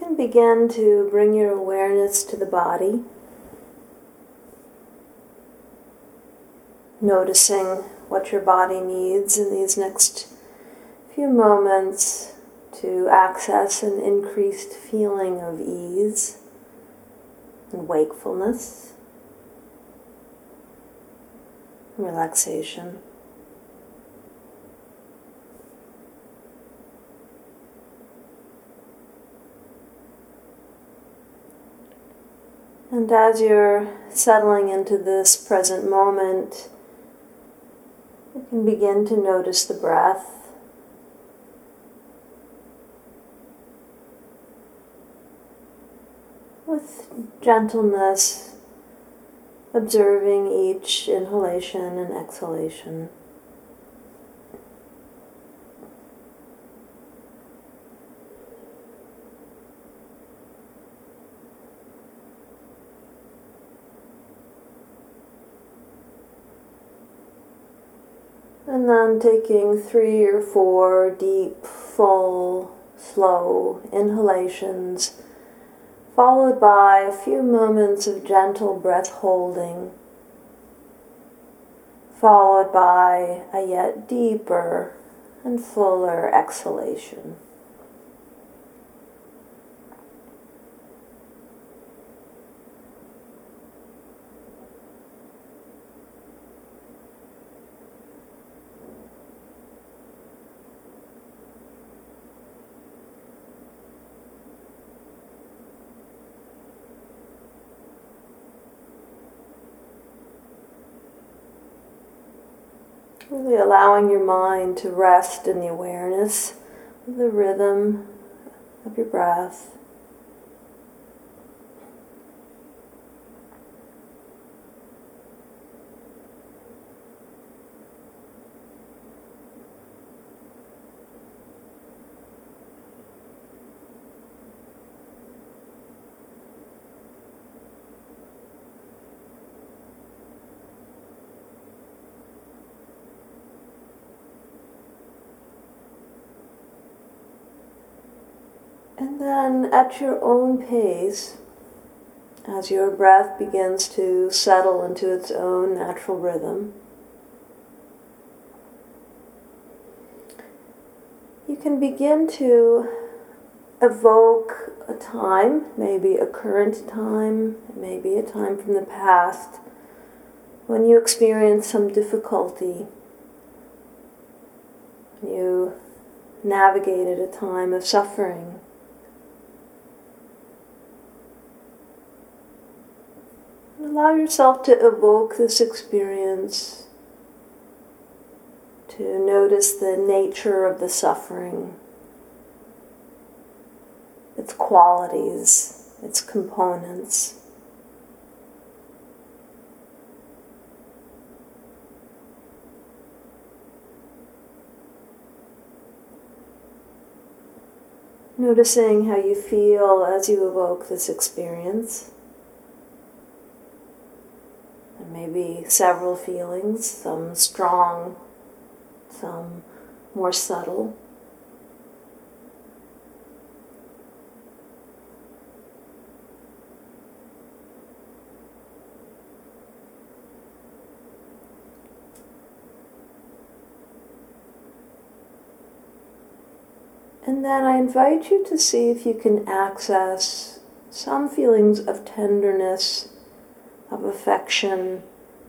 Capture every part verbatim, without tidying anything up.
can begin to bring your awareness to the body, noticing what your body needs in these next few moments to access an increased feeling of ease and wakefulness, relaxation. And as you're settling into this present moment, you can begin to notice the breath. With gentleness, observing each inhalation and exhalation. And then taking three or four deep, full, slow inhalations, followed by a few moments of gentle breath holding, followed by a yet deeper and fuller exhalation. Really allowing your mind to rest in the awareness of the rhythm of your breath. And then at your own pace, as your breath begins to settle into its own natural rhythm, you can begin to evoke a time, maybe a current time, maybe a time from the past, when you experienced some difficulty. You navigated a time of suffering. Allow yourself to evoke this experience, to notice the nature of the suffering, its qualities, its components. Noticing how you feel as you evoke this experience. Maybe several feelings, some strong, some more subtle. And then I invite you to see if you can access some feelings of tenderness, of affection,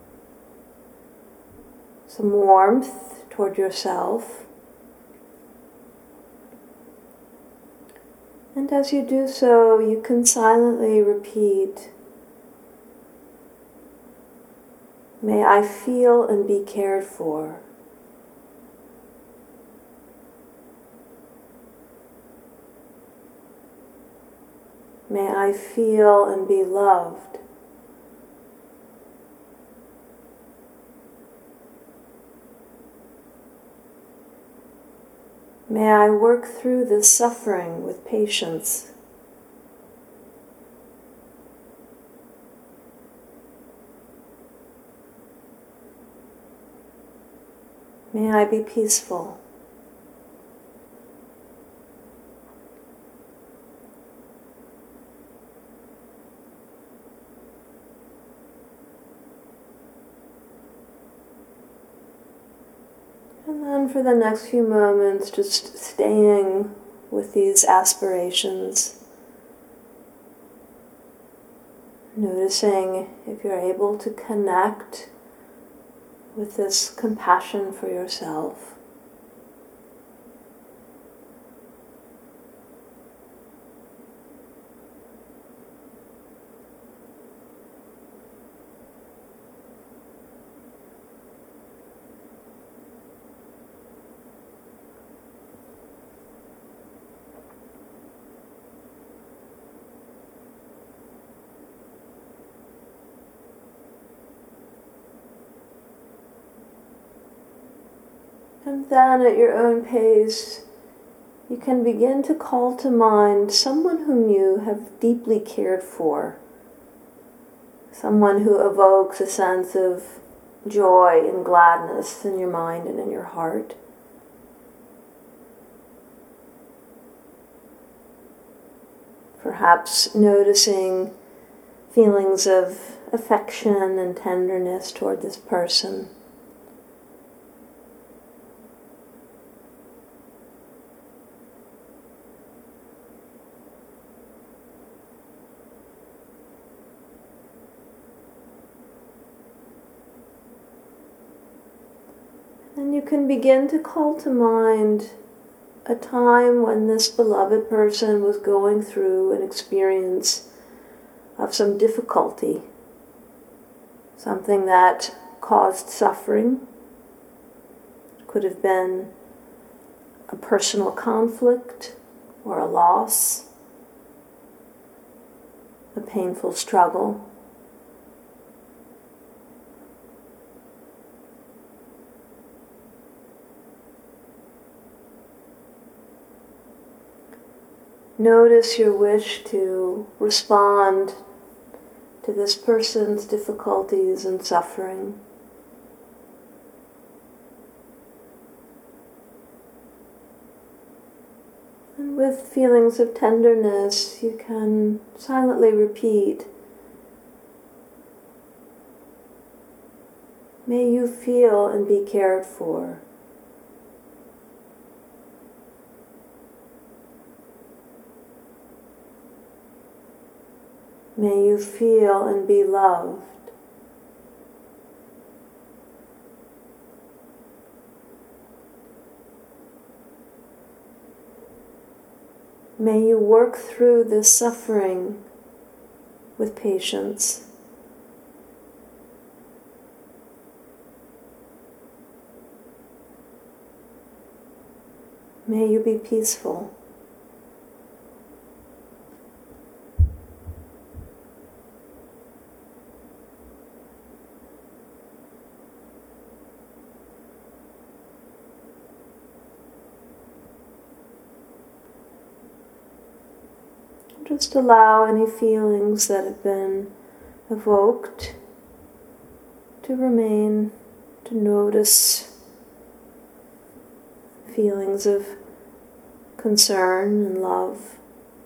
some warmth toward yourself. And as you do so, you can silently repeat, "May I feel and be cared for." May I feel and be loved. May I work through this suffering with patience. May I be peaceful. And then for the next few moments, just staying with these aspirations. Noticing if you're able to connect with this compassion for yourself. And then at your own pace, you can begin to call to mind someone whom you have deeply cared for. Someone who evokes a sense of joy and gladness in your mind and in your heart. Perhaps noticing feelings of affection and tenderness toward this person. And you can begin to call to mind a time when this beloved person was going through an experience of some difficulty, something that caused suffering. It could have been a personal conflict or a loss, a painful struggle. Notice your wish to respond to this person's difficulties and suffering. And with feelings of tenderness, you can silently repeat, "May you feel and be cared for." May you feel and be loved. May you work through this suffering with patience. May you be peaceful. Just allow any feelings that have been evoked to remain, to notice feelings of concern and love.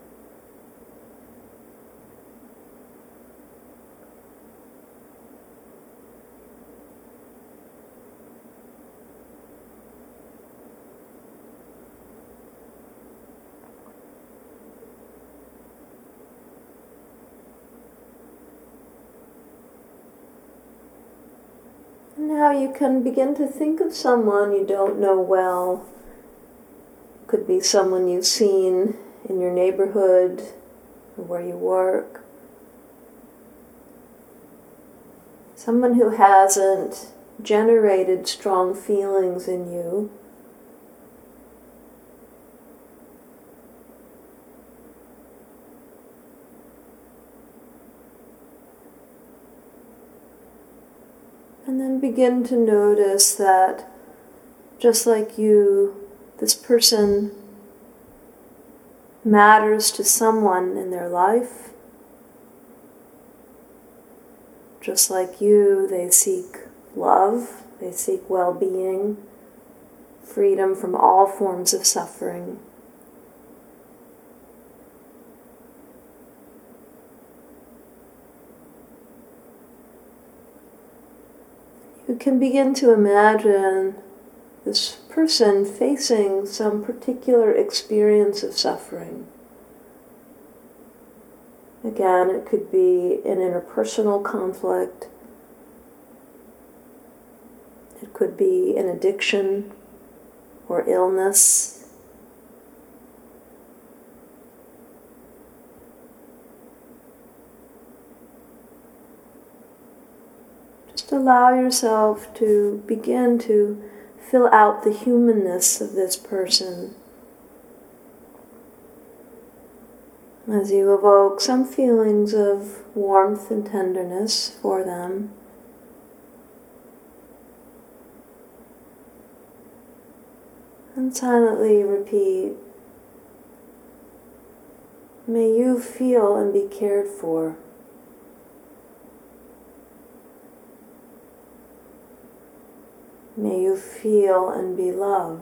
Now you can begin to think of someone you don't know well. Could be someone you've seen in your neighborhood or where you work. Someone who hasn't generated strong feelings in you. And then begin to notice that just like you, this person matters to someone in their life. Just like you, they seek love, they seek well-being, freedom from all forms of suffering. You can begin to imagine this person facing some particular experience of suffering. Again, it could be an interpersonal conflict. It could be an addiction or illness. Just allow yourself to begin to fill out the humanness of this person as you evoke some feelings of warmth and tenderness for them. And silently repeat, may you feel and be cared for. May you feel and be loved.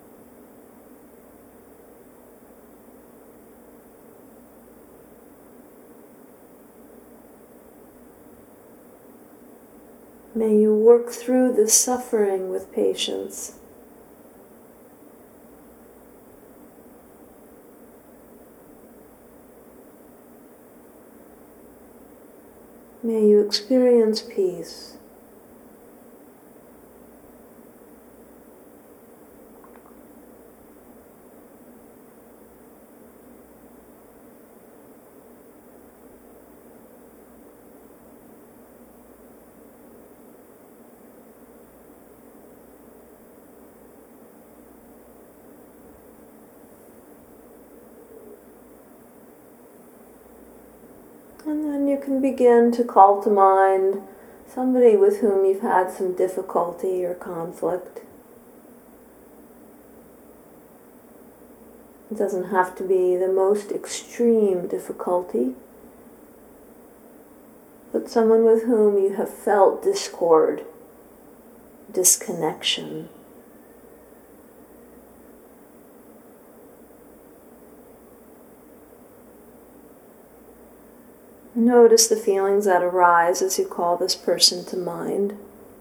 May you work through the suffering with patience. May you experience peace. And then you can begin to call to mind somebody with whom you've had some difficulty or conflict. It doesn't have to be the most extreme difficulty, but someone with whom you have felt discord, disconnection. Notice the feelings that arise as you call this person to mind.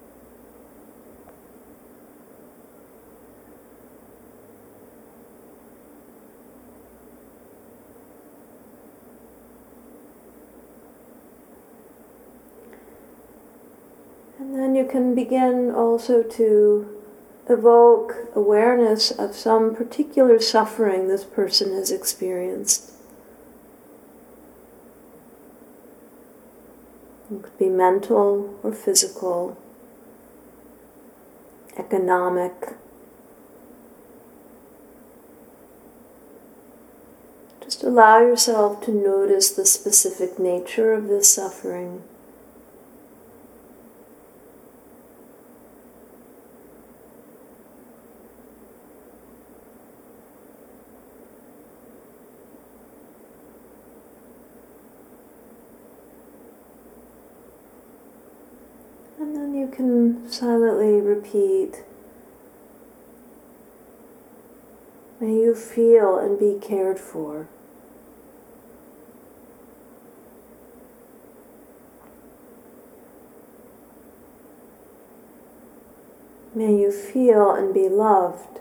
And then you can begin also to evoke awareness of some particular suffering this person has experienced. It could be mental or physical, economic. Just allow yourself to notice the specific nature of this suffering. And then you can silently repeat, may you feel and be cared for. May you feel and be loved.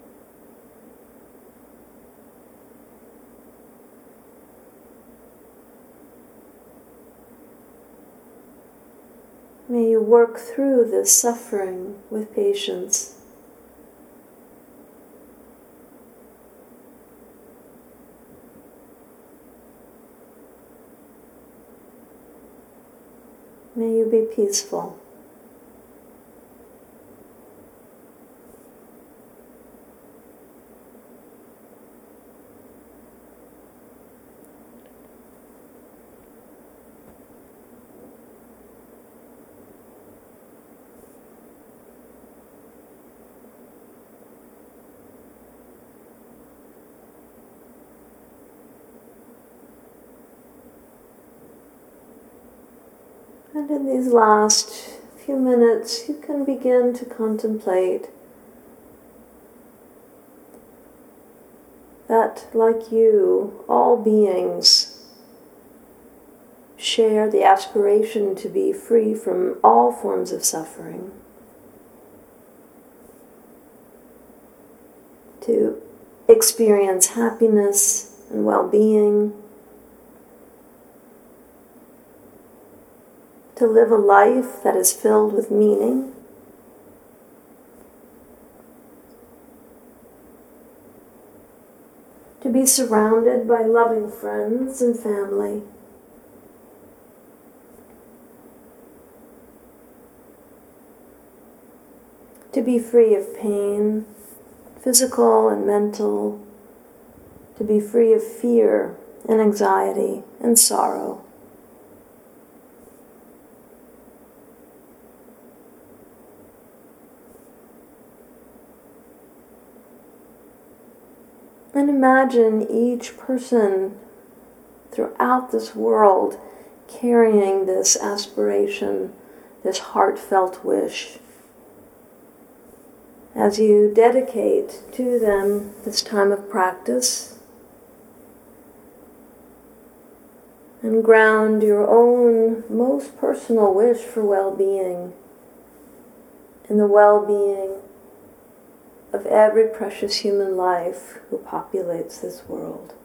May you work through this suffering with patience. May you be peaceful. And in these last few minutes, you can begin to contemplate that, like you, all beings share the aspiration to be free from all forms of suffering. experience happiness and well-being, to live a life that is filled with meaning. To be surrounded by loving friends and family. To be free of pain, physical and mental. To be free of fear and anxiety and sorrow. And imagine each person throughout this world carrying this aspiration, this heartfelt wish. As you dedicate to them this time of practice, and ground your own most personal wish for well-being in the well-being of every precious human life who populates this world.